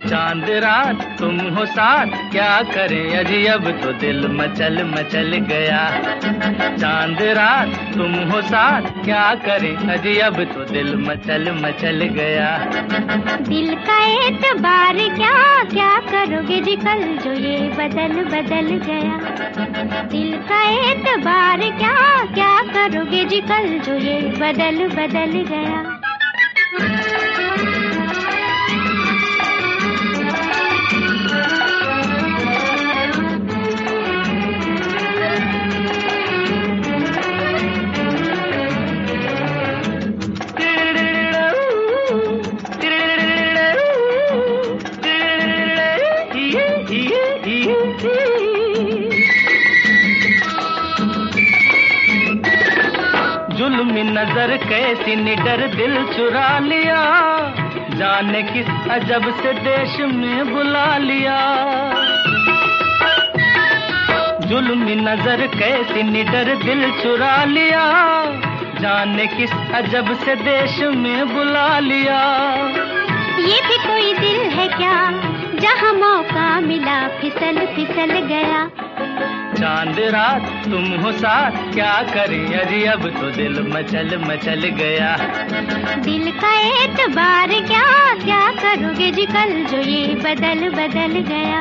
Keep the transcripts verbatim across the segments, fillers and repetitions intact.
चांद रात तुम हो साथ, क्या करें अजी अब तो दिल मचल मचल गया। चांद रात तुम हो साथ, क्या करें अजी अब तो दिल मचल मचल गया। दिल का एतबार क्या, क्या करोगे जी कल जो ये बदल बदल गया। दिल का एतबार क्या, क्या करोगे जी कल जो ये बदल बदल गया। जुल्मी नजर कैसी निडर दिल चुरा लिया, जाने किस अजब से देश में बुला लिया। जुल्मी नजर कैसी निडर दिल चुरा लिया, जाने किस अजब से देश में बुला लिया। ये भी कोई दिल है क्या, जहाँ मौका मिला फिसल फिसल गया। चांद रात तुम हो साथ, क्या करें अजी अब तो दिल मचल मचल गया। दिल का एतबार क्या, क्या करोगे जी कल जो ये बदल बदल गया।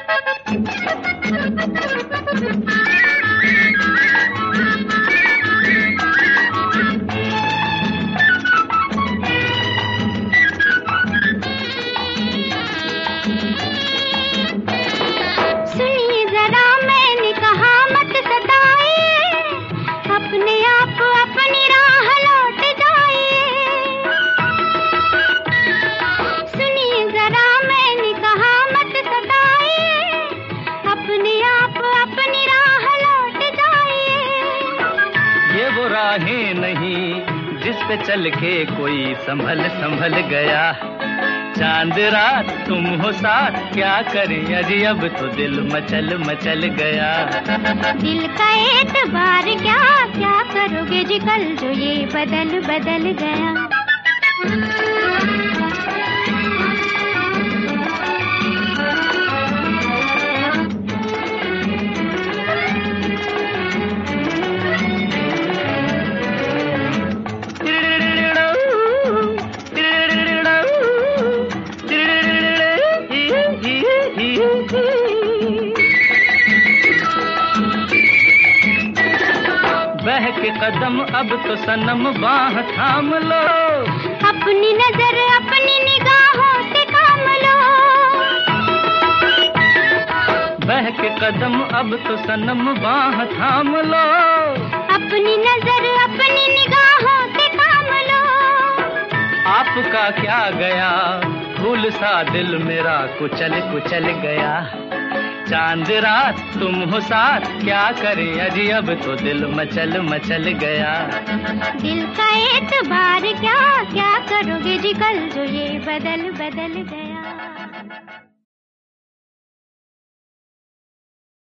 राहें नहीं जिस पे चल के कोई संभल संभल गया। चांद रात तुम हो साथ, क्या करें अजी अब तो दिल मचल मचल गया। दिल का एतबार क्या, क्या करोगे जी कल जो ये बदल बदल गया। बह के कदम अब तो सनम बाह थाम लो, अपनी नजर अपनी निगाहों से काम लो। बह के कदम अब तो सनम बाह थाम लो, अपनी नजर अपनी निगाहों से काम लो। आपका क्या गया, फूल सा दिल मेरा कुचल कुचल गया। चांद रात तुम हो साथ, क्या करें अजी अब तो दिल मचल मचल गया। दिल का एतबार क्या, क्या करोगे जी कल जो ये बदल बदल गया।